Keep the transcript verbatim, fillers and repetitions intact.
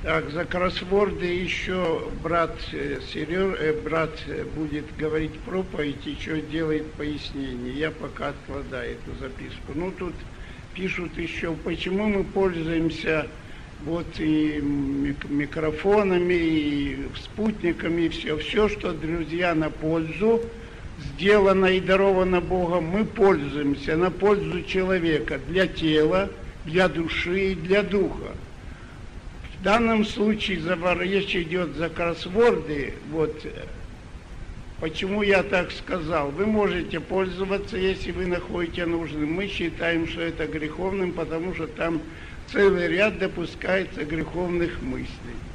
Так, за кроссворды еще брат Сереж, брат будет говорить проповедь, еще делает пояснение. Я пока откладаю эту записку. Ну, тут пишут еще, почему мы пользуемся вот и микрофонами, и спутниками, и все. Все, что, друзья, на пользу, сделано и даровано Богом, мы пользуемся на пользу человека, для тела, для души и для духа. В данном случае речь идет за кроссворды. Вот почему я так сказал. Вы можете пользоваться, если вы находите нужным. Мы считаем, что это греховным, потому что там целый ряд допускается греховных мыслей.